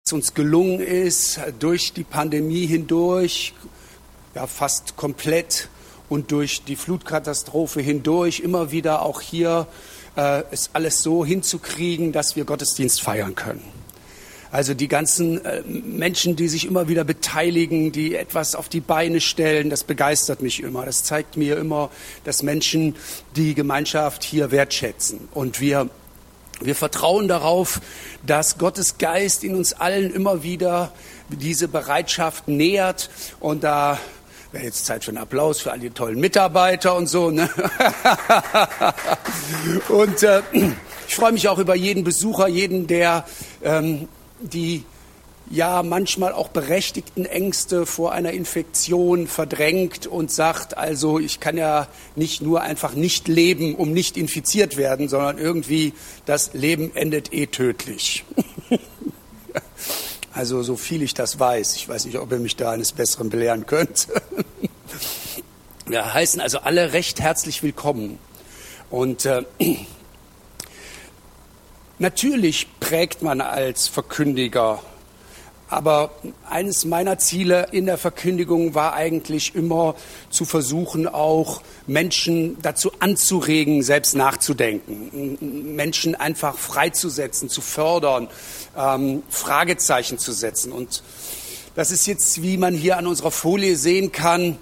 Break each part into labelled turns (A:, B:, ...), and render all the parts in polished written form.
A: es uns gelungen ist, durch die Pandemie hindurch, ja fast komplett und durch die Flutkatastrophe hindurch, immer wieder auch hier es alles so hinzukriegen, dass wir Gottesdienst feiern können. Also die ganzen Menschen, die sich immer wieder beteiligen, die etwas auf die Beine stellen, das begeistert mich immer. Das zeigt mir immer, dass Menschen die Gemeinschaft hier wertschätzen. Und wir vertrauen darauf, dass Gottes Geist in uns allen immer wieder diese Bereitschaft nährt. Und da wäre jetzt Zeit für einen Applaus für all die tollen Mitarbeiter und so. Ne? Und ich freue mich auch über jeden Besucher, jeden, der die ja manchmal auch berechtigten Ängste vor einer Infektion verdrängt und sagt, also ich kann ja nicht nur einfach nicht leben, um nicht infiziert werden, sondern irgendwie das Leben endet tödlich. Also so viel ich das weiß. Ich weiß nicht, ob ihr mich da eines Besseren belehren könnt. Wir heißen also alle recht herzlich willkommen. Und natürlich prägt man als Verkündiger, aber eines meiner Ziele in der Verkündigung war eigentlich immer zu versuchen, auch Menschen dazu anzuregen, selbst nachzudenken, Menschen einfach freizusetzen, zu fördern, Fragezeichen zu setzen. Und das ist jetzt, wie man hier an unserer Folie sehen kann,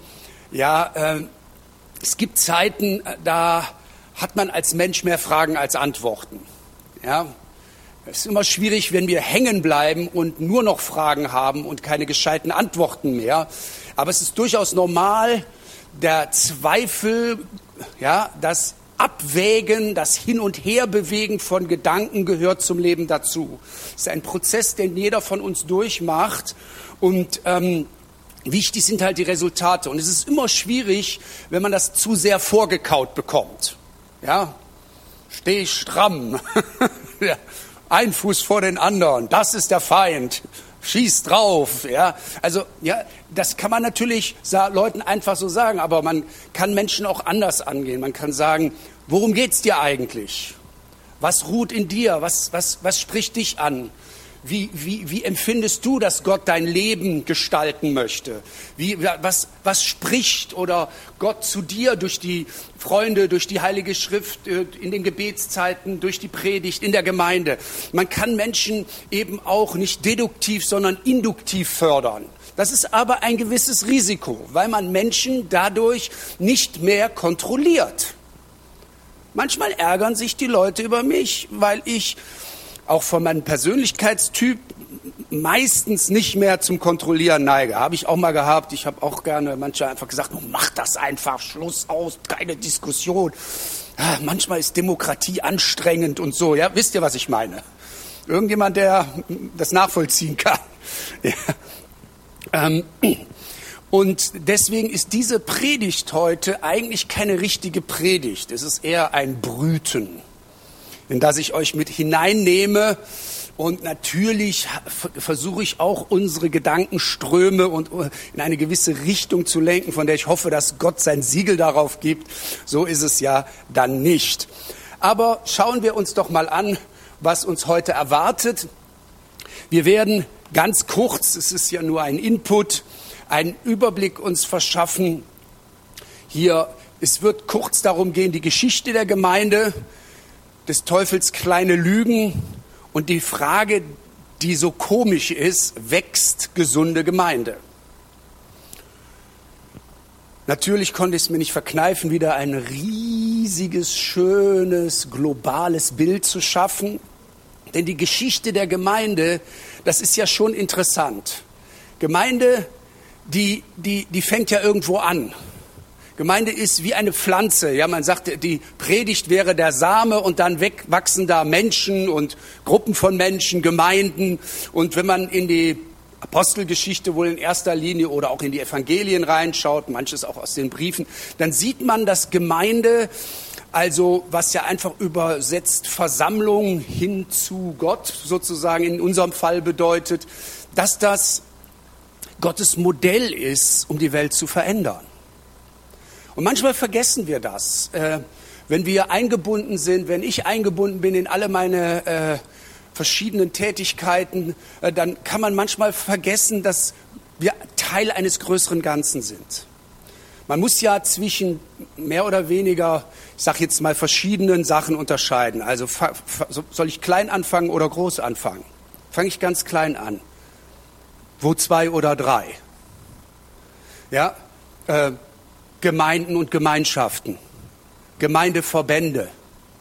A: ja, es gibt Zeiten, da hat man als Mensch mehr Fragen als Antworten. Ja, es ist immer schwierig, wenn wir hängen bleiben und nur noch Fragen haben und keine gescheiten Antworten mehr. Aber es ist durchaus normal, der Zweifel, ja, das Abwägen, das Hin- und Herbewegen von Gedanken gehört zum Leben dazu. Es ist ein Prozess, den jeder von uns durchmacht und wichtig sind halt die Resultate. Und es ist immer schwierig, wenn man das zu sehr vorgekaut bekommt. Ja, steh stramm. Ja, ein Fuß vor den anderen, das ist der Feind, schieß drauf. Ja, also ja, das kann man natürlich Leuten einfach so sagen, aber man kann Menschen auch anders angehen. Man kann sagen, worum geht's dir eigentlich? Was ruht in dir? Was spricht dich an? Wie empfindest du, dass Gott dein Leben gestalten möchte? Was spricht oder Gott zu dir durch die Freunde, durch die Heilige Schrift, in den Gebetszeiten, durch die Predigt, in der Gemeinde? Man kann Menschen eben auch nicht deduktiv, sondern induktiv fördern. Das ist aber ein gewisses Risiko, weil man Menschen dadurch nicht mehr kontrolliert. Manchmal ärgern sich die Leute über mich, weil ich auch von meinem Persönlichkeitstyp meistens nicht mehr zum Kontrollieren neige. Habe ich auch mal gehabt. Ich habe auch gerne manche einfach gesagt, mach das einfach, Schluss aus, keine Diskussion. Ja, manchmal ist Demokratie anstrengend und so. Ja, wisst ihr, was ich meine? Irgendjemand, der das nachvollziehen kann. Ja. Und deswegen ist diese Predigt heute eigentlich keine richtige Predigt. Es ist eher ein Brüten, in das ich euch mit hineinnehme. Und natürlich versuche ich auch unsere Gedankenströme und in eine gewisse Richtung zu lenken, von der ich hoffe, dass Gott sein Siegel darauf gibt. So ist es ja dann nicht. Aber schauen wir uns doch mal an, was uns heute erwartet. Wir werden ganz kurz, es ist ja nur ein Input, einen Überblick uns verschaffen. Hier, es wird kurz darum gehen, die Geschichte der Gemeinde, des Teufels kleine Lügen und die Frage, die so komisch ist, wächst gesunde Gemeinde? Natürlich konnte ich es mir nicht verkneifen, wieder ein riesiges, schönes, globales Bild zu schaffen. Denn die Geschichte der Gemeinde, das ist ja schon interessant. Gemeinde, die fängt ja irgendwo an. Gemeinde ist wie eine Pflanze. Ja, man sagt, die Predigt wäre der Same und dann wachsen da Menschen und Gruppen von Menschen, Gemeinden. Und wenn man in die Apostelgeschichte wohl in erster Linie oder auch in die Evangelien reinschaut, manches auch aus den Briefen, dann sieht man, dass Gemeinde, also was ja einfach übersetzt Versammlung hin zu Gott sozusagen in unserem Fall bedeutet, dass das Gottes Modell ist, um die Welt zu verändern. Und manchmal vergessen wir das, wenn wir eingebunden sind, wenn ich eingebunden bin in alle meine verschiedenen Tätigkeiten, dann kann man manchmal vergessen, dass wir Teil eines größeren Ganzen sind. Man muss ja zwischen mehr oder weniger, ich sage jetzt mal, verschiedenen Sachen unterscheiden. Also soll ich klein anfangen oder groß anfangen? Fange ich ganz klein an. Wo 2 oder 3? Ja, Gemeinden und Gemeinschaften, Gemeindeverbände,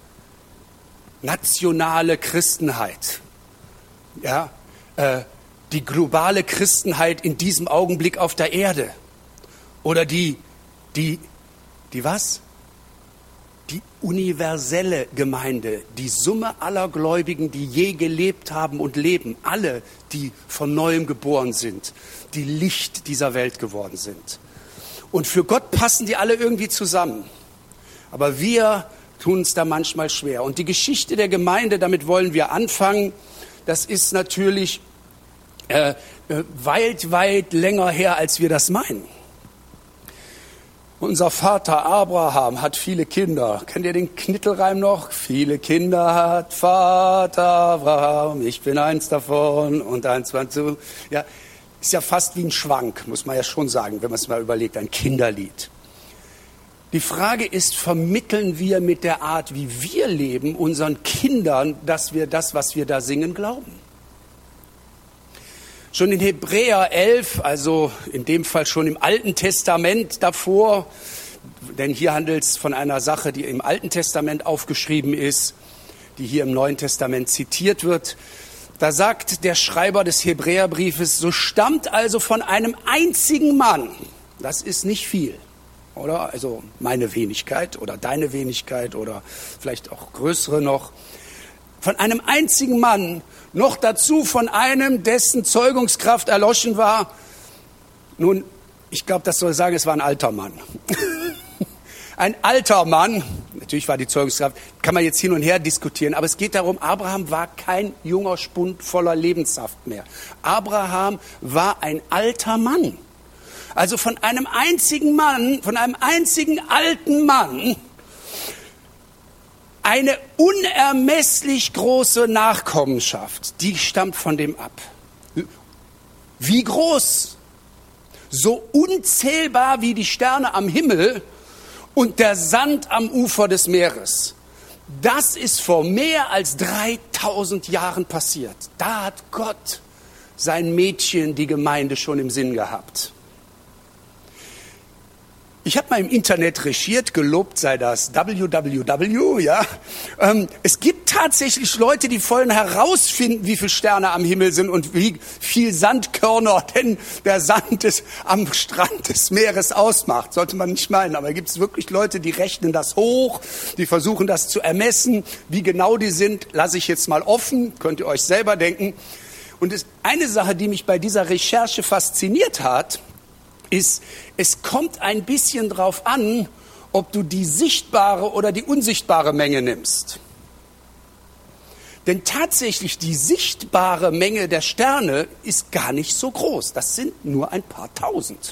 A: nationale Christenheit, ja, die globale Christenheit in diesem Augenblick auf der Erde oder die was? Die universelle Gemeinde, die Summe aller Gläubigen, die je gelebt haben und leben, alle, die von Neuem geboren sind, die Licht dieser Welt geworden sind. Und für Gott passen die alle irgendwie zusammen. Aber wir tun uns da manchmal schwer. Und die Geschichte der Gemeinde, damit wollen wir anfangen, das ist natürlich weit länger her, als wir das meinen. Unser Vater Abraham hat viele Kinder. Kennt ihr den Knittelreim noch? Viele Kinder hat Vater Abraham, ich bin eins davon und eins war zu. Ja, ist ja fast wie ein Schwank, muss man ja schon sagen, wenn man es mal überlegt, ein Kinderlied. Die Frage ist, vermitteln wir mit der Art, wie wir leben, unseren Kindern, dass wir das, was wir da singen, glauben? Schon in Hebräer 11, also in dem Fall schon im Alten Testament davor, denn hier handelt es von einer Sache, die im Alten Testament aufgeschrieben ist, die hier im Neuen Testament zitiert wird. Da sagt der Schreiber des Hebräerbriefes, so stammt also von einem einzigen Mann, das ist nicht viel, oder? Also meine Wenigkeit oder deine Wenigkeit oder vielleicht auch größere noch, von einem einzigen Mann, noch dazu von einem, dessen Zeugungskraft erloschen war. Nun, ich glaube, das soll sagen, es war ein alter Mann. Ein alter Mann, natürlich war die Zeugungskraft, kann man jetzt hin und her diskutieren, aber es geht darum, Abraham war kein junger Spund voller Lebenssaft mehr. Abraham war ein alter Mann. Also von einem einzigen Mann, von einem einzigen alten Mann, eine unermesslich große Nachkommenschaft, die stammt von dem ab. Wie groß? So unzählbar wie die Sterne am Himmel und der Sand am Ufer des Meeres. Das ist vor mehr als 3000 Jahren passiert. Da hat Gott sein Mädchen, die Gemeinde, schon im Sinn gehabt. Ich habe mal im Internet recherchiert, gelobt sei das www, ja. Es gibt tatsächlich Leute, die wollen herausfinden, wie viele Sterne am Himmel sind und wie viel Sandkörner denn der Sand am Strand des Meeres ausmacht. Sollte man nicht meinen, aber gibt es wirklich Leute, die rechnen das hoch, die versuchen das zu ermessen. Wie genau die sind, lasse ich jetzt mal offen, könnt ihr euch selber denken. Und eine Sache, die mich bei dieser Recherche fasziniert hat, ist, es kommt ein bisschen drauf an, ob du die sichtbare oder die unsichtbare Menge nimmst. Denn tatsächlich die sichtbare Menge der Sterne ist gar nicht so groß. Das sind nur ein paar tausend.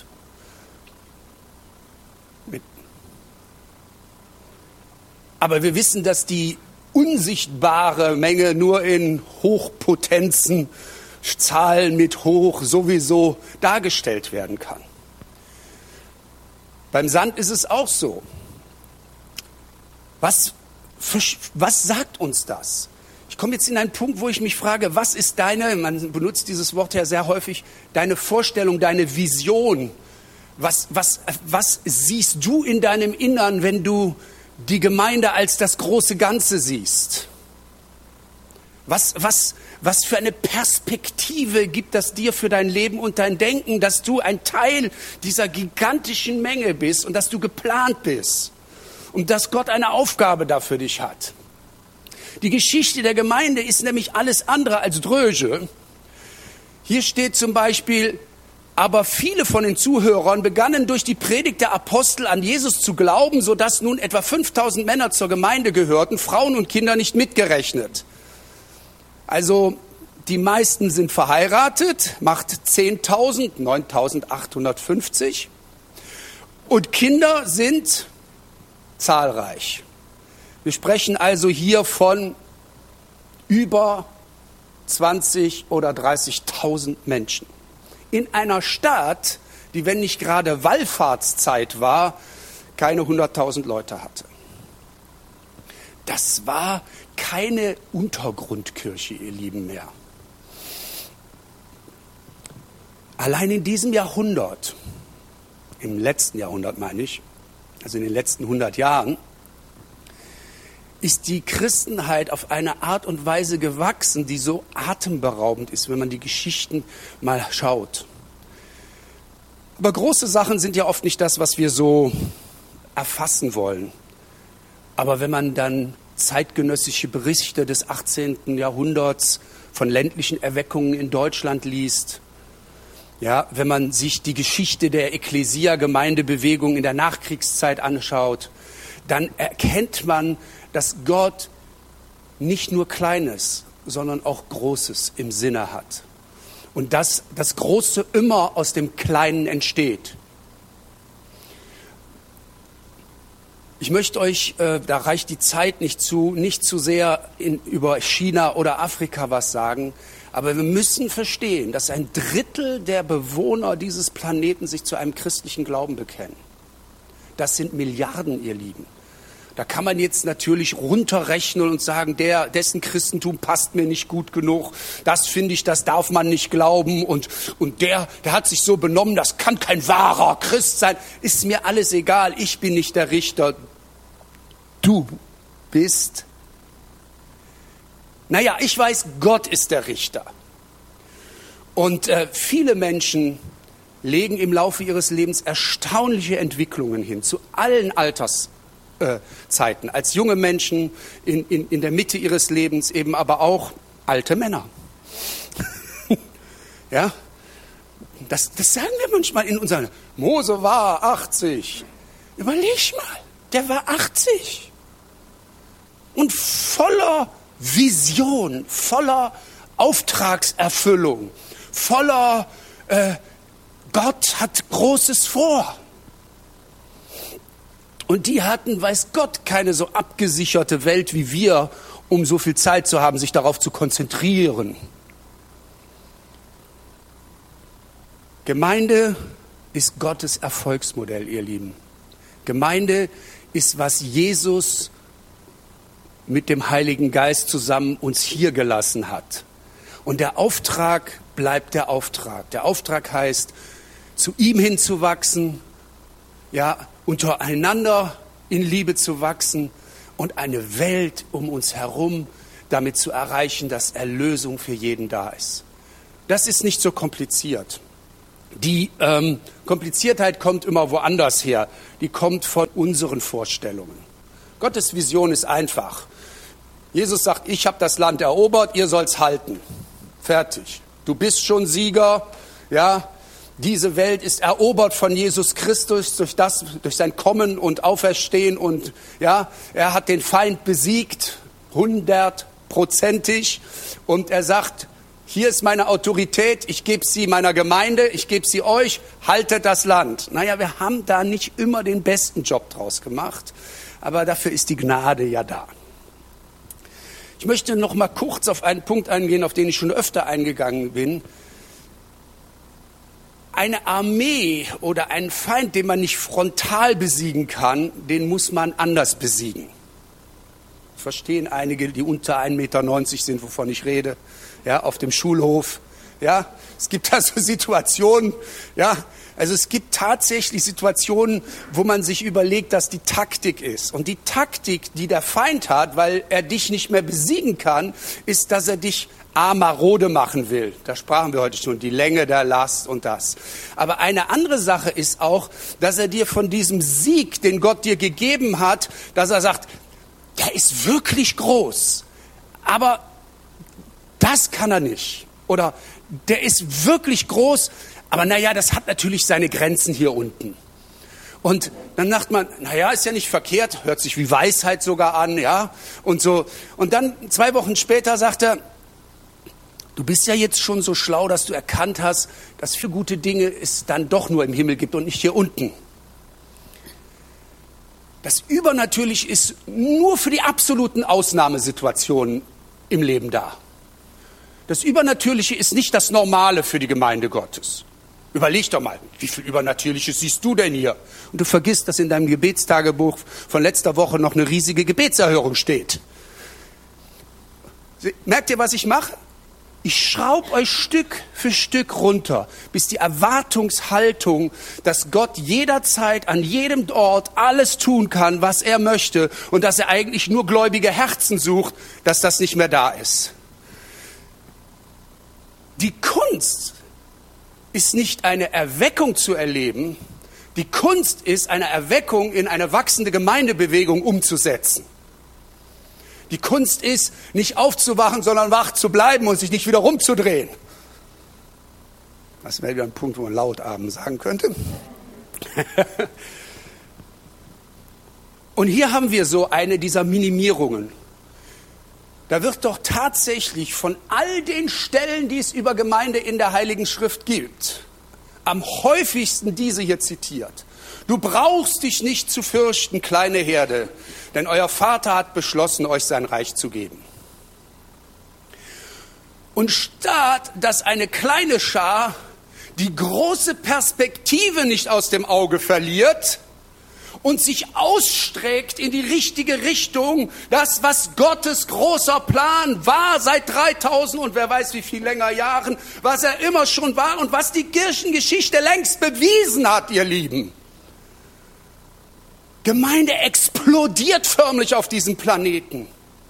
A: Aber wir wissen, dass die unsichtbare Menge nur in Hochpotenzen, Zahlen mit hoch sowieso dargestellt werden kann. Beim Sand ist es auch so. Was sagt uns das? Ich komme jetzt in einen Punkt, wo ich mich frage, was ist man benutzt dieses Wort ja sehr häufig, deine Vorstellung, deine Vision. Was siehst du in deinem Innern, wenn du die Gemeinde als das große Ganze siehst? Was für eine Perspektive gibt das dir für dein Leben und dein Denken, dass du ein Teil dieser gigantischen Menge bist und dass du geplant bist und dass Gott eine Aufgabe da für dich hat? Die Geschichte der Gemeinde ist nämlich alles andere als dröge. Hier steht zum Beispiel, aber viele von den Zuhörern begannen durch die Predigt der Apostel an Jesus zu glauben, sodass nun etwa 5000 Männer zur Gemeinde gehörten, Frauen und Kinder nicht mitgerechnet. Also die meisten sind verheiratet, macht 10.000, 9.850. Und Kinder sind zahlreich. Wir sprechen also hier von über 20 oder 30.000 Menschen. In einer Stadt, die, wenn nicht gerade Wallfahrtszeit war, keine 100.000 Leute hatte. Das war keine Untergrundkirche, ihr Lieben, mehr. Allein in diesem Jahrhundert, im letzten Jahrhundert meine ich, also in den letzten 100 Jahren, ist die Christenheit auf eine Art und Weise gewachsen, die so atemberaubend ist, wenn man die Geschichten mal schaut. Aber große Sachen sind ja oft nicht das, was wir so erfassen wollen. Aber wenn man dann zeitgenössische Berichte des 18. Jahrhunderts von ländlichen Erweckungen in Deutschland liest, ja, wenn man sich die Geschichte der Ekklesia-Gemeindebewegung in der Nachkriegszeit anschaut, dann erkennt man, dass Gott nicht nur Kleines, sondern auch Großes im Sinne hat. Und dass das Große immer aus dem Kleinen entsteht. Ich möchte euch, da reicht die Zeit nicht zu sehr über China oder Afrika was sagen, aber wir müssen verstehen, dass 1/3 der Bewohner dieses Planeten sich zu einem christlichen Glauben bekennen. Das sind Milliarden, ihr Lieben. Da kann man jetzt natürlich runterrechnen und sagen, dessen Christentum passt mir nicht gut genug. Das finde ich, das darf man nicht glauben. Und der hat sich so benommen, das kann kein wahrer Christ sein. Ist mir alles egal, ich bin nicht der Richter. Du bist. Naja, ich weiß, Gott ist der Richter. Und viele Menschen legen im Laufe ihres Lebens erstaunliche Entwicklungen hin, zu allen Alterszeiten, als junge Menschen in der Mitte ihres Lebens, eben aber auch alte Männer. Ja, das sagen wir manchmal in unseren, Mose war 80. Überleg mal, der war 80. Und voller Vision, voller Auftragserfüllung, voller Gott hat Großes vor. Und die hatten, weiß Gott, keine so abgesicherte Welt wie wir, um so viel Zeit zu haben, sich darauf zu konzentrieren. Gemeinde ist Gottes Erfolgsmodell, ihr Lieben. Gemeinde ist, was Jesus mit dem Heiligen Geist zusammen uns hier gelassen hat. Und der Auftrag bleibt der Auftrag. Der Auftrag heißt, zu ihm hinzuwachsen, ja, untereinander in Liebe zu wachsen und eine Welt um uns herum damit zu erreichen, dass Erlösung für jeden da ist. Das ist nicht so kompliziert. Die Kompliziertheit kommt immer woanders her. Die kommt von unseren Vorstellungen. Gottes Vision ist einfach. Jesus sagt, ich habe das Land erobert, ihr soll's halten. Fertig. Du bist schon Sieger, ja. Diese Welt ist erobert von Jesus Christus durch sein Kommen und Auferstehen und ja, er hat den Feind besiegt, 100%ig. Und er sagt, hier ist meine Autorität, ich gebe sie meiner Gemeinde, ich gebe sie euch, haltet das Land. Naja, wir haben da nicht immer den besten Job draus gemacht, aber dafür ist die Gnade ja da. Ich möchte noch mal kurz auf einen Punkt eingehen, auf den ich schon öfter eingegangen bin. Eine Armee oder einen Feind, den man nicht frontal besiegen kann, den muss man anders besiegen. Verstehen einige, die unter 1,90 Meter sind, wovon ich rede, ja, auf dem Schulhof. Ja, es gibt da so Situationen, ja, also es gibt tatsächlich Situationen, wo man sich überlegt, dass die Taktik ist. Und die Taktik, die der Feind hat, weil er dich nicht mehr besiegen kann, ist, dass er dich marode machen will. Da sprachen wir heute schon, die Länge der Last und das. Aber eine andere Sache ist auch, dass er dir von diesem Sieg, den Gott dir gegeben hat, dass er sagt, der ist wirklich groß, aber das kann er nicht. Oder der ist wirklich groß, aber naja, das hat natürlich seine Grenzen hier unten. Und dann sagt man, naja, ist ja nicht verkehrt, hört sich wie Weisheit sogar an, ja, und so. Und dann 2 Wochen später sagt er, du bist ja jetzt schon so schlau, dass du erkannt hast, dass für gute Dinge es dann doch nur im Himmel gibt und nicht hier unten. Das Übernatürliche ist nur für die absoluten Ausnahmesituationen im Leben da. Das Übernatürliche ist nicht das Normale für die Gemeinde Gottes. Überleg doch mal, wie viel Übernatürliches siehst du denn hier? Und du vergisst, dass in deinem Gebetstagebuch von letzter Woche noch eine riesige Gebetserhörung steht. Merkt ihr, was ich mache? Ich schraube euch Stück für Stück runter, bis die Erwartungshaltung, dass Gott jederzeit an jedem Ort alles tun kann, was er möchte und dass er eigentlich nur gläubige Herzen sucht, dass das nicht mehr da ist. Die Kunst ist nicht eine Erweckung zu erleben, die Kunst ist, eine Erweckung in eine wachsende Gemeindebewegung umzusetzen. Die Kunst ist, nicht aufzuwachen, sondern wach zu bleiben und sich nicht wieder rumzudrehen. Das wäre wieder ein Punkt, wo man laut abends sagen könnte. Und hier haben wir so eine dieser Minimierungen. Da wird doch tatsächlich von all den Stellen, die es über Gemeinde in der Heiligen Schrift gibt, am häufigsten diese hier zitiert. Du brauchst dich nicht zu fürchten, kleine Herde, denn euer Vater hat beschlossen, euch sein Reich zu geben. Und statt dass eine kleine Schar die große Perspektive nicht aus dem Auge verliert und sich ausstreckt in die richtige Richtung, das, was Gottes großer Plan war seit 3000 und wer weiß wie viel länger Jahren, was er immer schon war und was die Kirchengeschichte längst bewiesen hat, ihr Lieben. Gemeinde explodiert förmlich auf diesem Planeten.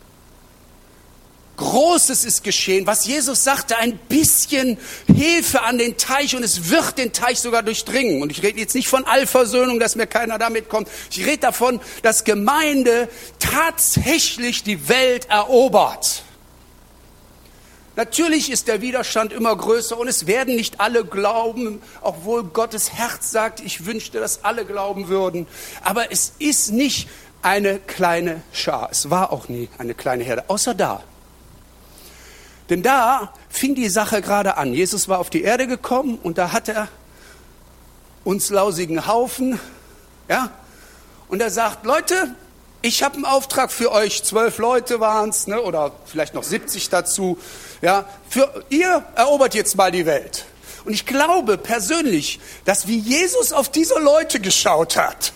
A: Großes ist geschehen, was Jesus sagte, ein bisschen Hefe an den Teich und es wird den Teich sogar durchdringen. Und ich rede jetzt nicht von Allversöhnung, dass mir keiner damit kommt. Ich rede davon, dass Gemeinde tatsächlich die Welt erobert. Natürlich ist der Widerstand immer größer und es werden nicht alle glauben, obwohl Gottes Herz sagt, ich wünschte, dass alle glauben würden. Aber es ist nicht eine kleine Schar. Es war auch nie eine kleine Herde, außer da. Denn da fing die Sache gerade an. Jesus war auf die Erde gekommen und da hat er uns lausigen Haufen, ja, und er sagt, Leute, ich habe einen Auftrag für euch, 12 Leute waren es, ne, oder vielleicht noch 70 dazu, ja, ihr erobert jetzt mal die Welt. Und ich glaube persönlich, dass wie Jesus auf diese Leute geschaut hat,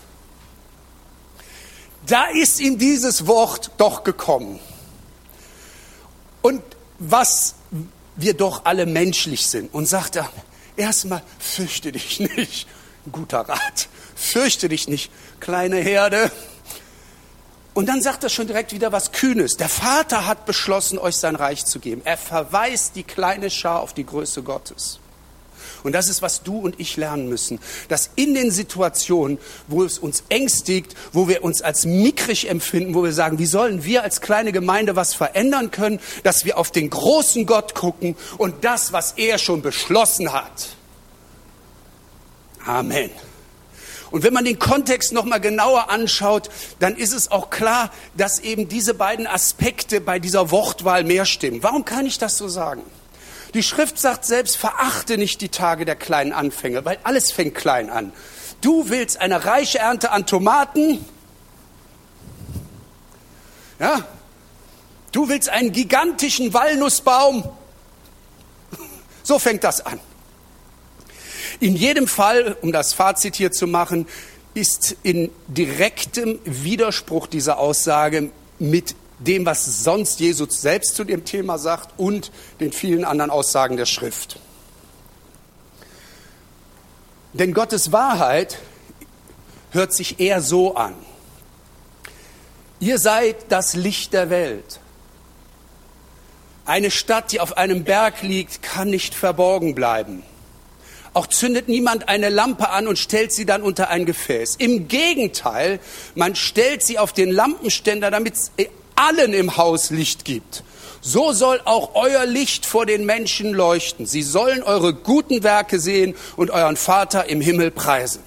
A: da ist ihm dieses Wort doch gekommen. Und was wir doch alle menschlich sind. Und sagt er, erstmal fürchte dich nicht. Ein guter Rat. Fürchte dich nicht, kleine Herde. Und dann sagt er schon direkt wieder was Kühnes. Der Vater hat beschlossen, euch sein Reich zu geben. Er verweist die kleine Schar auf die Größe Gottes. Und das ist, was du und ich lernen müssen, dass in den Situationen, wo es uns ängstigt, wo wir uns als mickrig empfinden, wo wir sagen, wie sollen wir als kleine Gemeinde was verändern können, dass wir auf den großen Gott gucken und das, was er schon beschlossen hat. Amen. Und wenn man den Kontext noch mal genauer anschaut, dann ist es auch klar, dass eben diese beiden Aspekte bei dieser Wortwahl mehr stimmen. Warum kann ich das so sagen? Die Schrift sagt selbst, verachte nicht die Tage der kleinen Anfänge, weil alles fängt klein an. Du willst eine reiche Ernte an Tomaten, ja? Du willst einen gigantischen Walnussbaum, so fängt das an. In jedem Fall, um das Fazit hier zu machen, ist in direktem Widerspruch dieser Aussage mit dem, was sonst Jesus selbst zu dem Thema sagt und den vielen anderen Aussagen der Schrift. Denn Gottes Wahrheit hört sich eher so an. Ihr seid das Licht der Welt. Eine Stadt, die auf einem Berg liegt, kann nicht verborgen bleiben. Auch zündet niemand eine Lampe an und stellt sie dann unter ein Gefäß. Im Gegenteil, man stellt sie auf den Lampenständer, damit es allen im Haus Licht gibt. So soll auch euer Licht vor den Menschen leuchten. Sie sollen eure guten Werke sehen und euren Vater im Himmel preisen.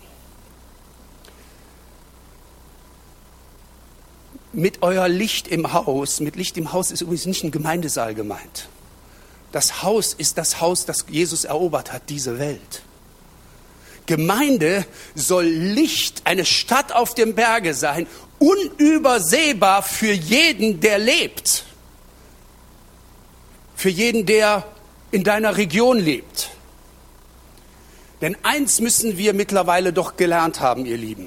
A: Mit euer Licht im Haus, mit Licht im Haus ist übrigens nicht ein Gemeindesaal gemeint. Das Haus ist das Haus, das Jesus erobert hat, diese Welt. Gemeinde soll Licht, eine Stadt auf dem Berge sein, unübersehbar für jeden, der lebt. für jeden, der in deiner Region lebt. Denn eins müssen wir mittlerweile doch gelernt haben, ihr Lieben.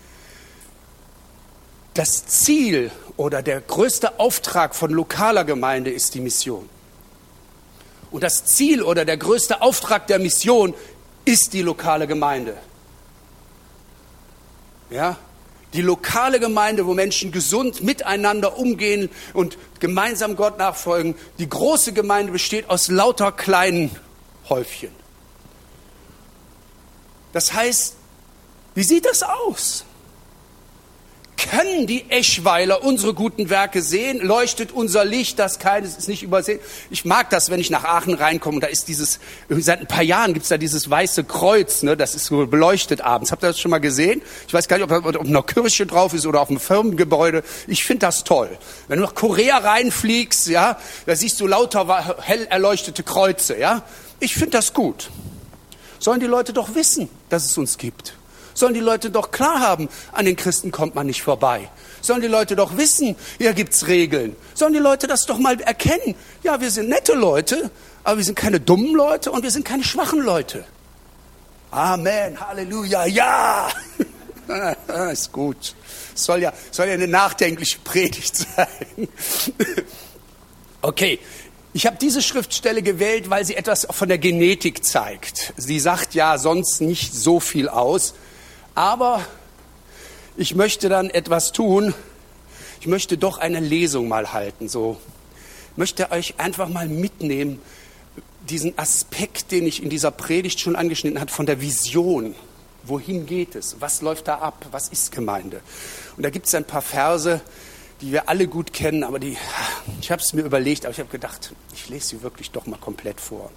A: Das Ziel oder der größte Auftrag von lokaler Gemeinde ist die Mission. Und das Ziel oder der größte Auftrag der Mission ist die lokale Gemeinde. Ja? Die lokale Gemeinde, wo Menschen gesund miteinander umgehen und gemeinsam Gott nachfolgen. Die große Gemeinde besteht aus lauter kleinen Häufchen. Das heißt, wie sieht das aus? Können die Eschweiler unsere guten Werke sehen? Leuchtet unser Licht, das keines ist nicht übersehen? Ich mag das, wenn ich nach Aachen reinkomme und da ist dieses, seit ein paar Jahren gibt es da dieses weiße Kreuz, ne? Das ist so beleuchtet abends. Habt ihr das schon mal gesehen? Ich weiß gar nicht, ob eine Kirche drauf ist oder auf einem Firmengebäude. Ich finde das toll. Wenn du nach Korea reinfliegst, ja, da siehst du lauter hell erleuchtete Kreuze, ja. Ich finde das gut. Sollen die Leute doch wissen, dass es uns gibt. Sollen die Leute doch klar haben, an den Christen kommt man nicht vorbei. Sollen die Leute doch wissen, hier gibt's Regeln. Sollen die Leute das doch mal erkennen. Ja, wir sind nette Leute, aber wir sind keine dummen Leute und wir sind keine schwachen Leute. Amen, Halleluja, ja. Ist gut. Soll ja eine nachdenkliche Predigt sein. Okay. Ich habe diese Schriftstelle gewählt, weil sie etwas von der Genetik zeigt. Sie sagt ja sonst nicht so viel aus, aber ich möchte dann etwas tun. Ich möchte doch eine Lesung mal halten. Ich möchte euch einfach mal mitnehmen, diesen Aspekt, den ich in dieser Predigt schon angeschnitten habe, von der Vision. Wohin geht es? Was läuft da ab? Was ist Gemeinde? Und da gibt es ein paar Verse, die wir alle gut kennen, aber ich habe es mir überlegt, aber ich habe gedacht, ich lese sie wirklich doch mal komplett vor.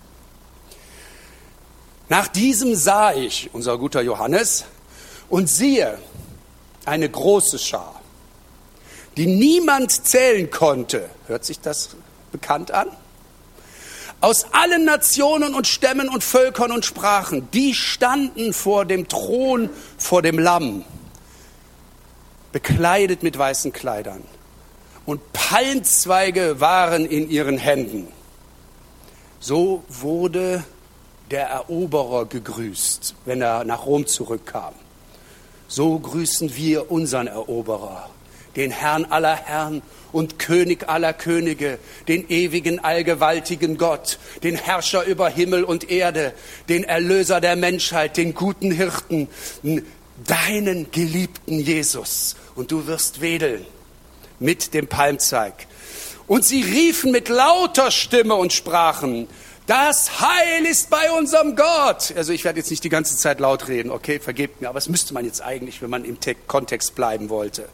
A: Nach diesem sah ich, unser guter Johannes, und siehe, eine große Schar, die niemand zählen konnte. Hört sich das bekannt an? Aus allen Nationen und Stämmen und Völkern und Sprachen, die standen vor dem Thron, vor dem Lamm, bekleidet mit weißen Kleidern. Und Palmzweige waren in ihren Händen. So wurde der Eroberer gegrüßt, wenn er nach Rom zurückkam. So grüßen wir unseren Eroberer, den Herrn aller Herren und König aller Könige, den ewigen, allgewaltigen Gott, den Herrscher über Himmel und Erde, den Erlöser der Menschheit, den guten Hirten, deinen geliebten Jesus. Und du wirst wedeln mit dem Palmzweig. Und sie riefen mit lauter Stimme und sprachen, das Heil ist bei unserem Gott. Also ich werde jetzt nicht die ganze Zeit laut reden, okay, vergebt mir, aber das müsste man jetzt eigentlich, wenn man im Kontext bleiben wollte.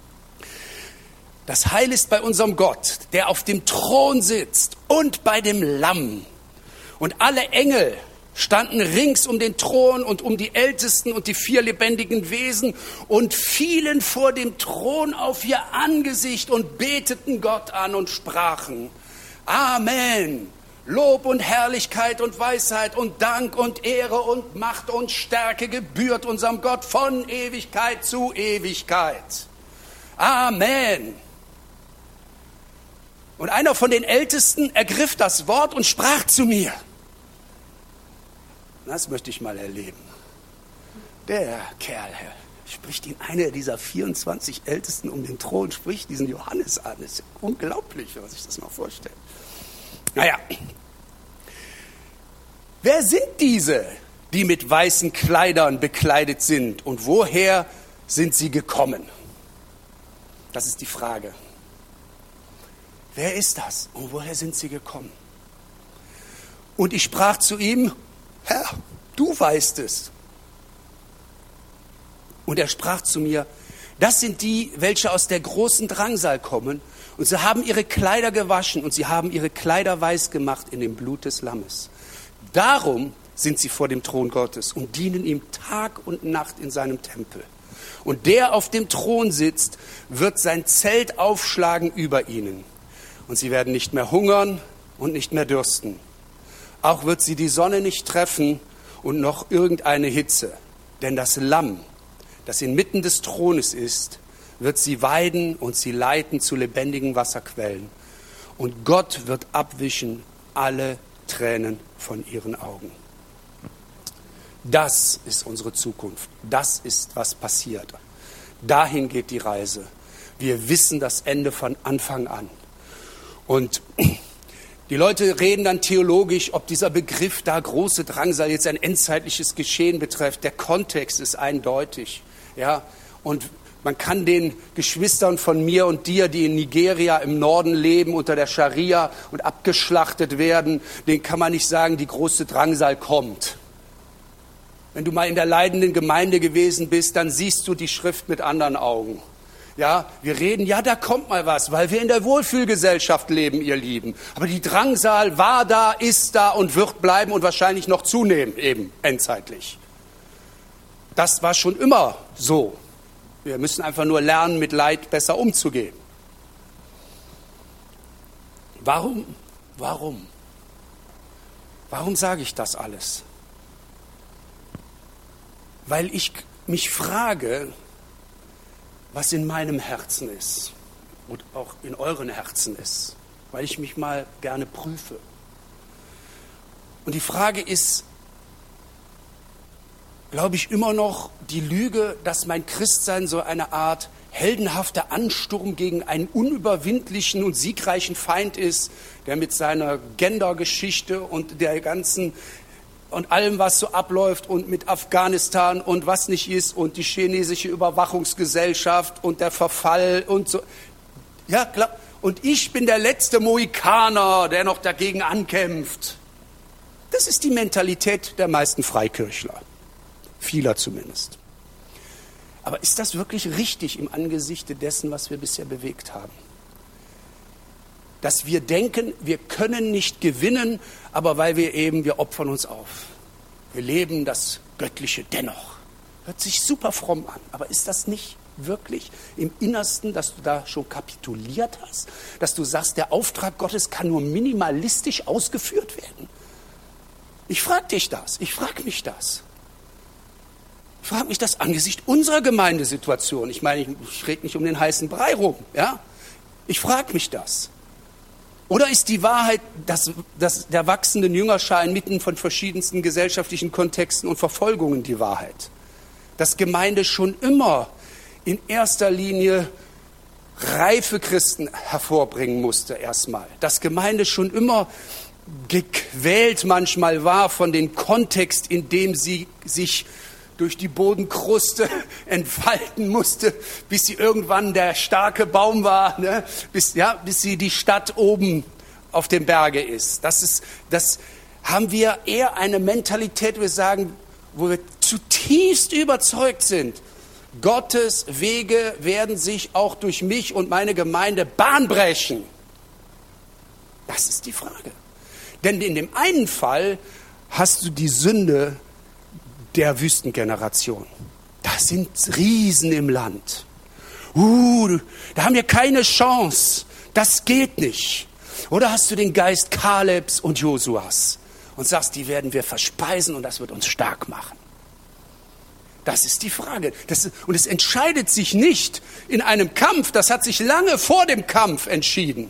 A: Das Heil ist bei unserem Gott, der auf dem Thron sitzt und bei dem Lamm. Und alle Engel standen rings um den Thron und um die Ältesten und die 4 lebendigen Wesen und fielen vor dem Thron auf ihr Angesicht und beteten Gott an und sprachen, Amen. Lob und Herrlichkeit und Weisheit und Dank und Ehre und Macht und Stärke gebührt unserem Gott von Ewigkeit zu Ewigkeit. Amen. Und einer von den Ältesten ergriff das Wort und sprach zu mir. Das möchte ich mal erleben. Der Kerl spricht ihn, einer dieser 24 Ältesten um den Thron, spricht diesen Johannes an. Das ist unglaublich, wenn man sich das mal vorstellt. Naja, wer sind diese, die mit weißen Kleidern bekleidet sind und woher sind sie gekommen? Das ist die Frage. Wer ist das und woher sind sie gekommen? Und ich sprach zu ihm, Herr, du weißt es. Und er sprach zu mir, das sind die, welche aus der großen Drangsal kommen, und sie haben ihre Kleider gewaschen und sie haben ihre Kleider weiß gemacht in dem Blut des Lammes. Darum sind sie vor dem Thron Gottes und dienen ihm Tag und Nacht in seinem Tempel. Und der auf dem Thron sitzt, wird sein Zelt aufschlagen über ihnen. Und sie werden nicht mehr hungern und nicht mehr dürsten. Auch wird sie die Sonne nicht treffen und noch irgendeine Hitze. Denn das Lamm, das inmitten des Thrones ist, wird sie weiden und sie leiten zu lebendigen Wasserquellen. und Gott wird abwischen alle Tränen von ihren Augen. Das ist unsere Zukunft. Das ist, was passiert. Dahin geht die Reise. Wir wissen das Ende von Anfang an. Und die Leute reden dann theologisch, ob dieser Begriff da große Drangsal jetzt ein endzeitliches Geschehen betrifft. Der Kontext ist eindeutig. Ja? Und man kann den Geschwistern von mir und dir, die in Nigeria im Norden leben, unter der Scharia und abgeschlachtet werden, denen kann man nicht sagen, die große Drangsal kommt. Wenn du mal in der leidenden Gemeinde gewesen bist, dann siehst du die Schrift mit anderen Augen. Ja, wir reden, ja, da kommt mal was, weil wir in der Wohlfühlgesellschaft leben, ihr Lieben. Aber die Drangsal war da, ist da und wird bleiben und wahrscheinlich noch zunehmen, eben endzeitlich. Das war schon immer so. Wir müssen einfach nur lernen, mit Leid besser umzugehen. Warum sage ich das alles? Weil ich mich frage, was in meinem Herzen ist und auch in euren Herzen ist, weil ich mich mal gerne prüfe. Und die Frage ist, glaube ich immer noch die Lüge, dass mein Christsein so eine Art heldenhafter Ansturm gegen einen unüberwindlichen und siegreichen Feind ist, der mit seiner Gendergeschichte und der ganzen und allem, was so abläuft und mit Afghanistan und was nicht ist und die chinesische Überwachungsgesellschaft und der Verfall und so. Ja, klar. Und ich bin der letzte Mohikaner, der noch dagegen ankämpft. Das ist die Mentalität der meisten Freikirchler. Vieler zumindest. Aber ist das wirklich richtig im Angesicht dessen, was wir bisher bewegt haben? Dass wir denken, wir können nicht gewinnen, aber weil wir opfern uns auf. Wir leben das Göttliche dennoch. Hört sich super fromm an, aber ist das nicht wirklich im Innersten, dass du da schon kapituliert hast? Dass du sagst, der Auftrag Gottes kann nur minimalistisch ausgeführt werden? Ich frage dich das, ich frage mich das. Ich frage mich das angesichts unserer Gemeindesituation. Ich meine, ich rede nicht um den heißen Brei rum. Ja? Ich frage mich das. Oder ist die Wahrheit, dass der wachsende Jüngerschar inmitten von verschiedensten gesellschaftlichen Kontexten und Verfolgungen die Wahrheit? Dass Gemeinde schon immer in erster Linie reife Christen hervorbringen musste erstmal. Dass Gemeinde schon immer gequält manchmal war von dem Kontext, in dem sie sich durch die Bodenkruste entfalten musste, bis sie irgendwann der starke Baum war, ne? bis sie die Stadt oben auf dem Berge ist. Das haben wir eher eine Mentalität, wir sagen, wo wir zutiefst überzeugt sind, Gottes Wege werden sich auch durch mich und meine Gemeinde Bahn brechen. Das ist die Frage. Denn in dem einen Fall hast du die Sünde der Wüstengeneration. Das sind Riesen im Land. Da haben wir keine Chance. Das geht nicht. Oder hast du den Geist Kalebs und Josuas und sagst, die werden wir verspeisen und das wird uns stark machen. Das ist die Frage. Und es entscheidet sich nicht in einem Kampf, das hat sich lange vor dem Kampf entschieden.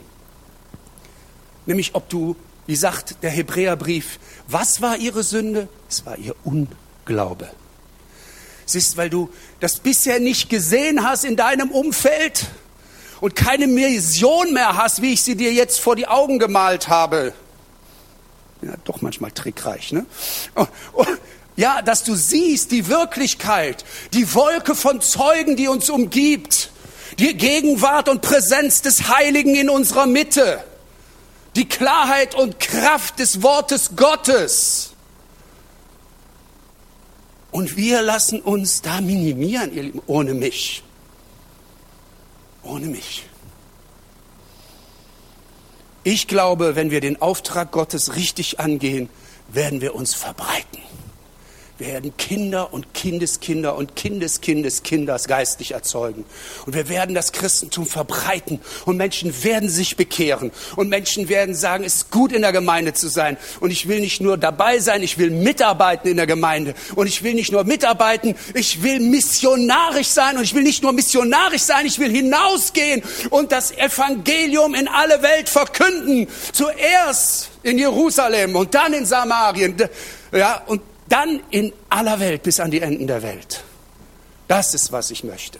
A: Nämlich ob du, wie sagt der Hebräerbrief, was war ihre Sünde? Es war ihr Unglaube. Es ist, weil du das bisher nicht gesehen hast in deinem Umfeld und keine Vision mehr hast, wie ich sie dir jetzt vor die Augen gemalt habe. Ja, doch manchmal trickreich, ne? Ja, dass du siehst die Wirklichkeit, die Wolke von Zeugen, die uns umgibt, die Gegenwart und Präsenz des Heiligen in unserer Mitte, die Klarheit und Kraft des Wortes Gottes. Und wir lassen uns da minimieren, ihr Lieben, ohne mich. Ohne mich. Ich glaube, wenn wir den Auftrag Gottes richtig angehen, werden wir uns verbreiten. werden Kinder und Kindeskinder und Kindeskindeskinders geistlich erzeugen. Und wir werden das Christentum verbreiten und Menschen werden sich bekehren und Menschen werden sagen, es ist gut in der Gemeinde zu sein. Und ich will nicht nur dabei sein, ich will mitarbeiten in der Gemeinde. Und ich will nicht nur mitarbeiten, ich will missionarisch sein. Und ich will nicht nur missionarisch sein, ich will hinausgehen und das Evangelium in alle Welt verkünden. Zuerst in Jerusalem und dann in Samarien. Ja, und dann in aller Welt, bis an die Enden der Welt. Das ist, was ich möchte.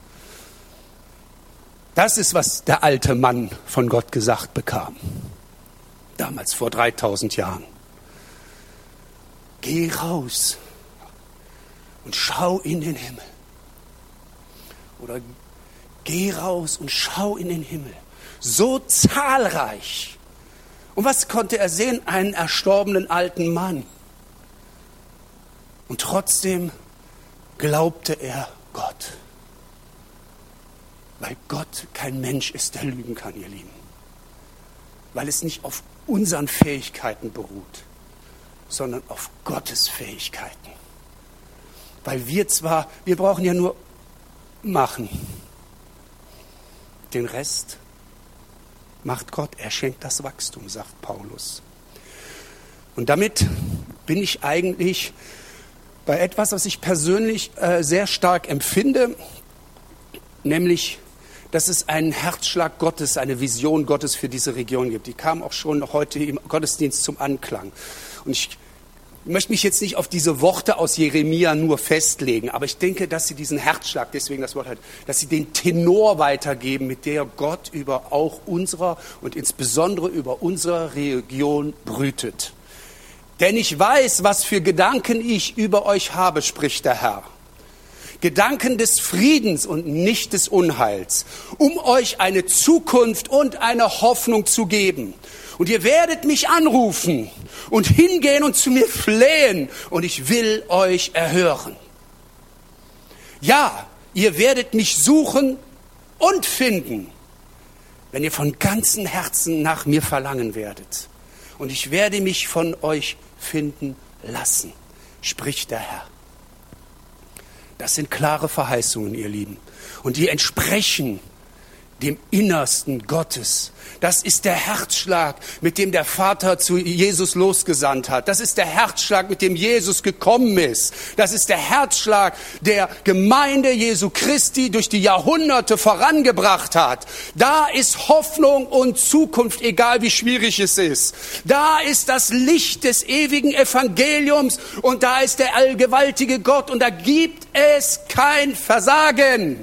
A: Das ist, was der alte Mann von Gott gesagt bekam. Damals, vor 3000 Jahren. Geh raus und schau in den Himmel. Oder geh raus und schau in den Himmel. So zahlreich. Und was konnte er sehen? Einen erstorbenen alten Mann. Und trotzdem glaubte er Gott. Weil Gott kein Mensch ist, der lügen kann, ihr Lieben. Weil es nicht auf unseren Fähigkeiten beruht, sondern auf Gottes Fähigkeiten. Weil wir brauchen ja nur machen. Den Rest macht Gott. Er schenkt das Wachstum, sagt Paulus. Und damit bin ich eigentlich bei etwas, was ich persönlich sehr stark empfinde, nämlich, dass es einen Herzschlag Gottes, eine Vision Gottes für diese Region gibt. Die kam auch schon heute im Gottesdienst zum Anklang. Und ich möchte mich jetzt nicht auf diese Worte aus Jeremia nur festlegen, aber ich denke, dass sie diesen Herzschlag, deswegen das Wort hat, dass sie den Tenor weitergeben, mit der Gott über auch unserer und insbesondere über unsere Region brütet. Denn ich weiß, was für Gedanken ich über euch habe, spricht der Herr. Gedanken des Friedens und nicht des Unheils, um euch eine Zukunft und eine Hoffnung zu geben. Und ihr werdet mich anrufen und hingehen und zu mir flehen und ich will euch erhören. Ja, ihr werdet mich suchen und finden, wenn ihr von ganzem Herzen nach mir verlangen werdet. Und ich werde mich von euch finden lassen, spricht der Herr. Das sind klare Verheißungen, ihr Lieben. Und die entsprechen dem Innersten Gottes. Das ist der Herzschlag, mit dem der Vater zu Jesus losgesandt hat. Das ist der Herzschlag, mit dem Jesus gekommen ist. Das ist der Herzschlag, der Gemeinde Jesu Christi durch die Jahrhunderte vorangebracht hat. Da ist Hoffnung und Zukunft, egal wie schwierig es ist. Da ist das Licht des ewigen Evangeliums und da ist der allgewaltige Gott und da gibt es kein Versagen.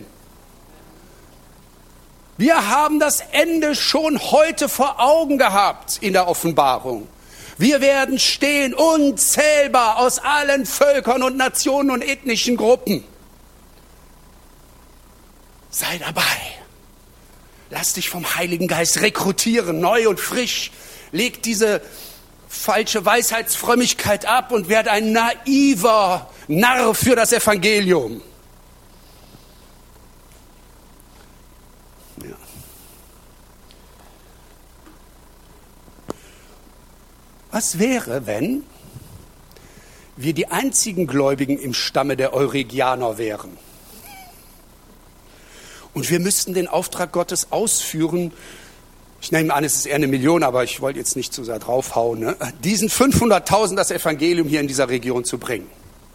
A: Wir haben das Ende schon heute vor Augen gehabt in der Offenbarung. Wir werden stehen, unzählbar aus allen Völkern und Nationen und ethnischen Gruppen. Sei dabei. Lass dich vom Heiligen Geist rekrutieren, neu und frisch. Leg diese falsche Weisheitsfrömmigkeit ab und werde ein naiver Narr für das Evangelium. Was wäre, wenn wir die einzigen Gläubigen im Stamme der Euregianer wären? Und wir müssten den Auftrag Gottes ausführen. Ich nehme an, es ist eher 1 Million, aber ich wollte jetzt nicht zu sehr draufhauen. Ne? Diesen 500.000 das Evangelium hier in dieser Region zu bringen.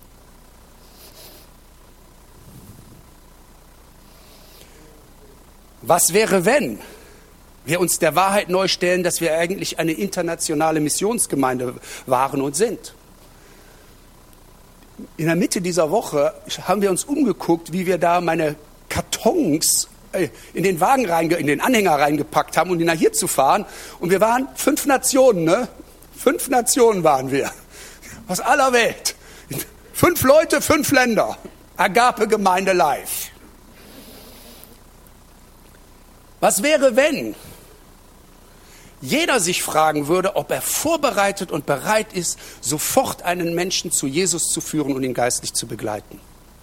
A: Was wäre, wenn wir uns der Wahrheit neu stellen, dass wir eigentlich eine internationale Missionsgemeinde waren und sind? In der Mitte dieser Woche haben wir uns umgeguckt, wie wir da meine Kartons in den Wagen in den Anhänger reingepackt haben, um die nach hier zu fahren. Und wir waren 5 Nationen, ne? 5 Nationen waren wir. Aus aller Welt. 5 Leute, 5 Länder. Agape-Gemeinde live. Was wäre, wenn jeder sich fragen würde, ob er vorbereitet und bereit ist, sofort einen Menschen zu Jesus zu führen und ihn geistlich zu begleiten?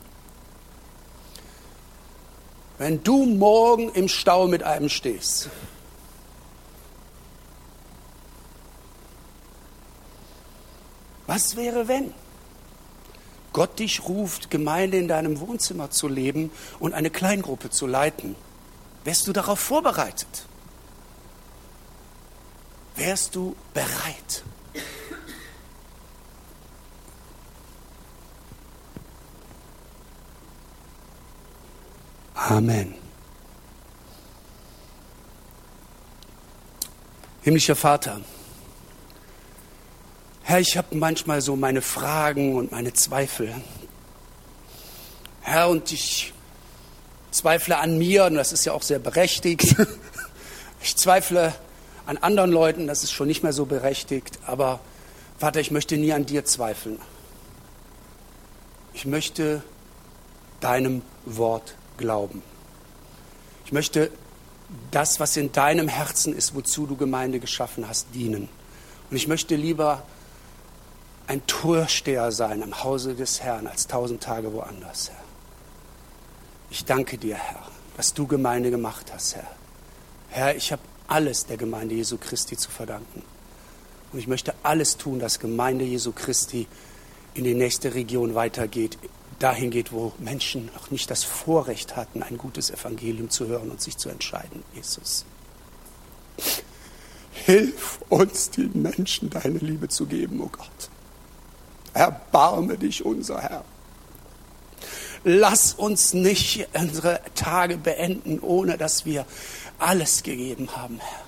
A: Wenn du morgen im Stau mit einem stehst, was wäre, wenn? Gott dich ruft, Gemeinde in deinem Wohnzimmer zu leben und eine Kleingruppe zu leiten? Wärst du darauf vorbereitet? Wärst du bereit? Amen. Himmlischer Vater, Herr, ich habe manchmal so meine Fragen und meine Zweifel. Herr, und ich zweifle an mir, und das ist ja auch sehr berechtigt. Ich zweifle an anderen Leuten, das ist schon nicht mehr so berechtigt. Aber Vater, ich möchte nie an dir zweifeln. Ich möchte deinem Wort glauben. Ich möchte das, was in deinem Herzen ist, wozu du Gemeinde geschaffen hast, dienen. Und ich möchte lieber ein Türsteher sein am Hause des Herrn als 1000 Tage woanders, Herr. Ich danke dir, Herr, dass du Gemeinde gemacht hast, Herr. Herr, ich habe alles der Gemeinde Jesu Christi zu verdanken. Und ich möchte alles tun, dass Gemeinde Jesu Christi in die nächste Region weitergeht, dahin geht, wo Menschen noch nicht das Vorrecht hatten, ein gutes Evangelium zu hören und sich zu entscheiden, Jesus. Hilf uns, den Menschen deine Liebe zu geben, oh Gott. Erbarme dich, unser Herr. Lass uns nicht unsere Tage beenden, ohne dass wir alles gegeben haben, Herr.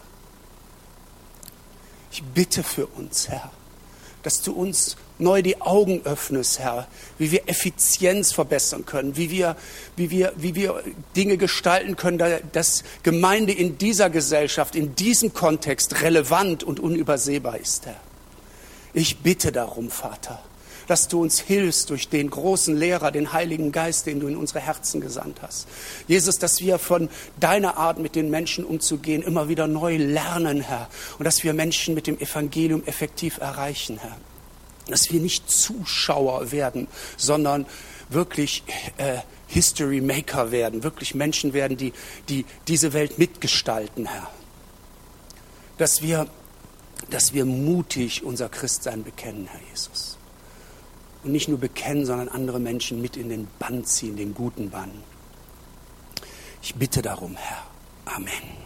A: Ich bitte für uns, Herr, dass du uns neu die Augen öffnest, Herr, wie wir Effizienz verbessern können, wie wir Dinge gestalten können, dass Gemeinde in dieser Gesellschaft, in diesem Kontext relevant und unübersehbar ist, Herr. Ich bitte darum, Vater, dass du uns hilfst durch den großen Lehrer, den Heiligen Geist, den du in unsere Herzen gesandt hast. Jesus, dass wir von deiner Art, mit den Menschen umzugehen, immer wieder neu lernen, Herr. Und dass wir Menschen mit dem Evangelium effektiv erreichen, Herr. Dass wir nicht Zuschauer werden, sondern wirklich History Maker werden, wirklich Menschen werden, die diese Welt mitgestalten, Herr. Dass wir mutig unser Christsein bekennen, Herr Jesus. Und nicht nur bekennen, sondern andere Menschen mit in den Bann ziehen, den guten Bann. Ich bitte darum, Herr. Amen.